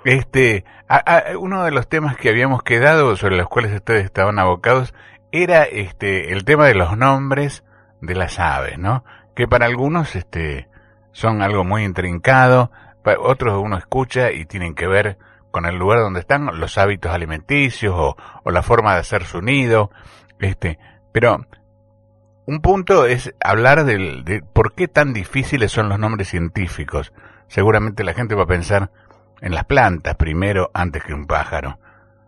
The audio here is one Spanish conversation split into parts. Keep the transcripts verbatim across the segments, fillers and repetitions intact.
Este, a, a, uno de los temas que habíamos quedado, sobre los cuales ustedes estaban abocados, era este el tema de los nombres de las aves, ¿no? Que para algunos este son algo muy intrincado, para otros uno escucha y tienen que ver con el lugar donde están, los hábitos alimenticios o, o la forma de hacer su nido, este, pero un punto es hablar del, de por qué tan difíciles son los nombres científicos. Seguramente la gente va a pensar en las plantas primero antes que un pájaro.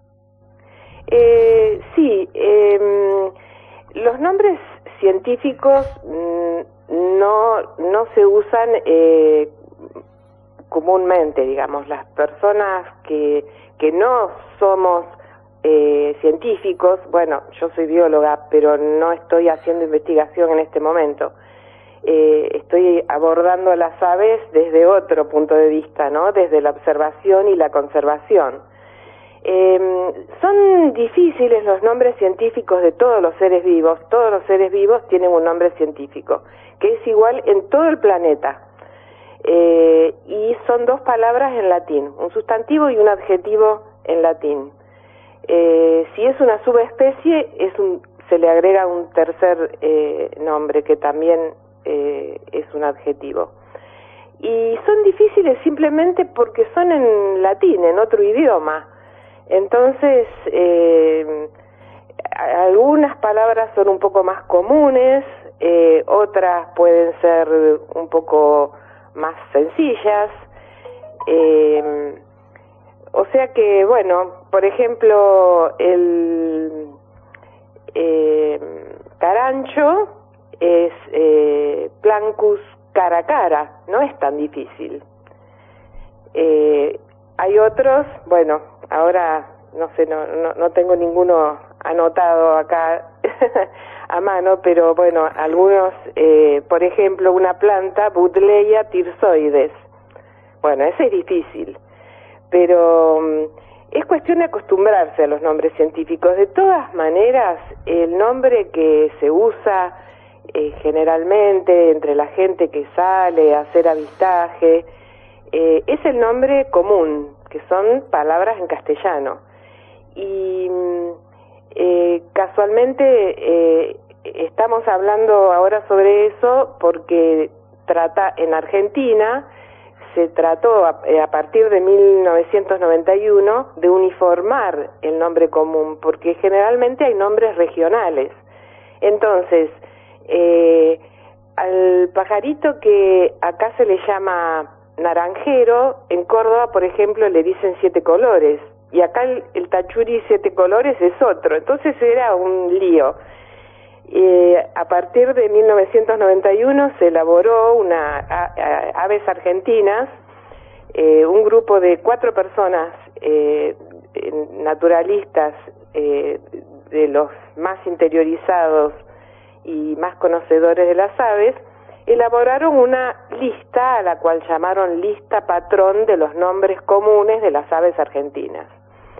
Eh, sí, eh, los nombres científicos no, no se usan eh, comúnmente, digamos. Las personas que, que no somos eh, científicos, bueno, yo soy bióloga, pero no estoy haciendo investigación en este momento. Eh, estoy abordando las aves desde otro punto de vista, ¿no? Desde la observación y la conservación. Eh, son difíciles los nombres científicos de todos los seres vivos. Todos los seres vivos tienen un nombre científico, que es igual en todo el planeta. Eh, y son dos palabras en latín, un sustantivo y un adjetivo en latín. Eh, si es una subespecie, es un, se le agrega un tercer eh, nombre que también eh, es un adjetivo. Y son difíciles simplemente porque son en latín, en otro idioma. Entonces, eh, algunas palabras son un poco más comunes, eh, otras pueden ser un poco más sencillas. Eh, o sea que, bueno, por ejemplo, el eh, carancho es eh, Plancus caracara, no es tan difícil. Eh, hay otros, bueno, ahora no sé, no, no, no tengo ninguno anotado acá a mano, pero bueno, algunos, eh, por ejemplo, una planta, Buddleia tirsoides. Bueno, ese es difícil, pero um, es cuestión de acostumbrarse a los nombres científicos. De todas maneras, el nombre que se usa eh, generalmente entre la gente que sale a hacer avistaje eh, es el nombre común, que son palabras en castellano. Y eh, casualmente eh, estamos hablando ahora sobre eso porque trata en Argentina se trató a, a partir de mil novecientos noventa y uno de uniformar el nombre común, porque generalmente hay nombres regionales. Entonces, eh, al pajarito que acá se le llama naranjero, en Córdoba, por ejemplo, le dicen siete colores, y acá el, el tachuri siete colores es otro. Entonces era un lío. Eh, a partir de mil novecientos noventa y uno se elaboró una a, a, aves argentinas, eh, un grupo de cuatro personas eh, naturalistas, eh, de los más interiorizados y más conocedores de las aves, elaboraron una lista a la cual llamaron lista patrón de los nombres comunes de las aves argentinas,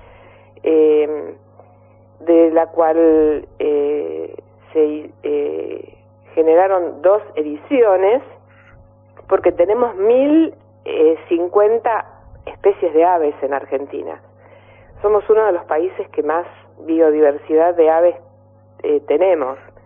eh, de la cual eh, se eh, generaron dos ediciones, porque tenemos mil cincuenta especies de aves en Argentina. Somos uno de los países que más biodiversidad de aves eh, tenemos.